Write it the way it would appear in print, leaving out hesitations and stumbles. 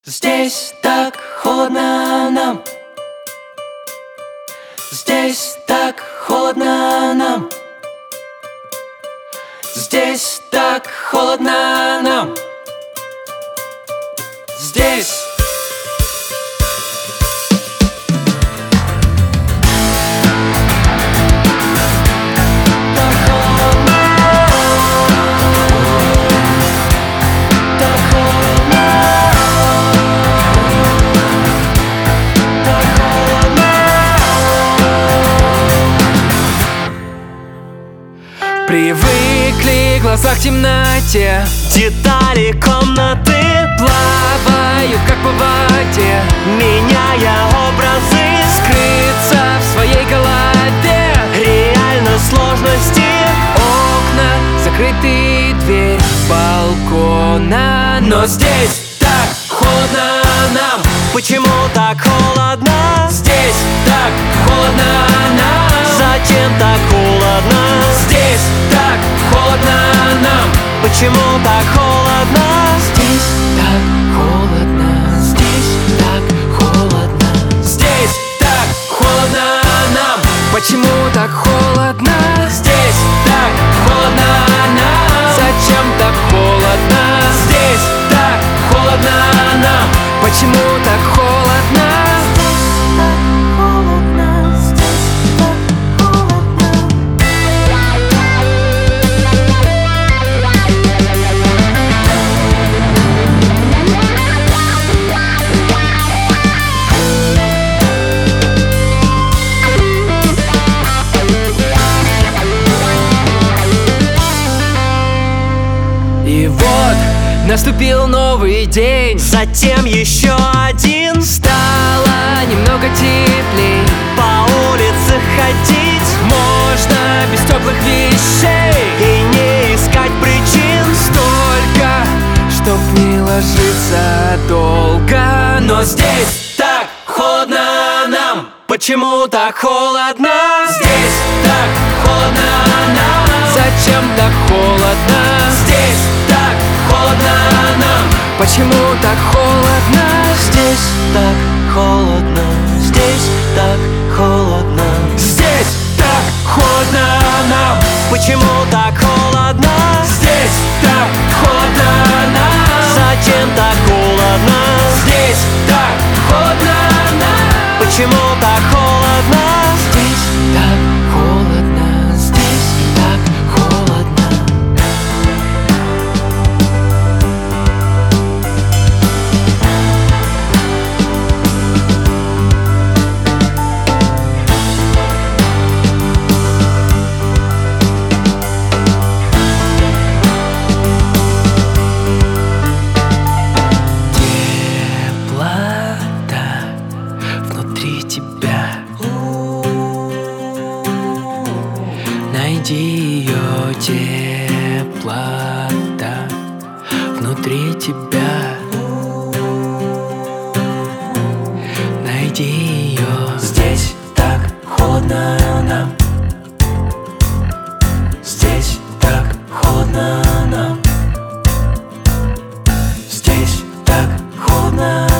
Здесь так холодно нам. Здесь так холодно нам. Здесь так холодно нам. Здесь. Привыкли в глазах темноте, детали комнаты плаваю как по воде, меняя образы, скрыться в своей голове. реально сложности. Окна закрыты, дверь балкона, но здесь так холодно нам. Почему так холодно? Здесь так холодно нам. Зачем так холодно? Здесь так холодно нам. Почему так холодно? Здесь так холодно. Здесь так холодно. Здесь так холодно нам. Почему так холодно? Здесь так холодно нам. Зачем так холодно? Здесь так холодно нам. Почему так холодно? И вот наступил новый день, Затем еще один. стало немного теплей. По улице ходить Можно без теплых вещей, и не искать причин. столько, чтоб не ложиться долго. Но здесь так холодно нам. Почему так холодно? Здесь так холодно нам. Зачем так холодно? Здесь так холодно нам. Почему так холодно? Здесь так холодно. Здесь так холодно. Здесь так холодно нам. Почему так холодно? Здесь так холодно нам. Зачем так холодно? Здесь так холодно нам. Почему так холодно? Здесь так холодно. Здесь так холодно. Теплота внутри тебя. Найди ее, теплота внутри тебя. Найди ее. Здесь так холодно нам. Здесь так холодно нам. Здесь так холодно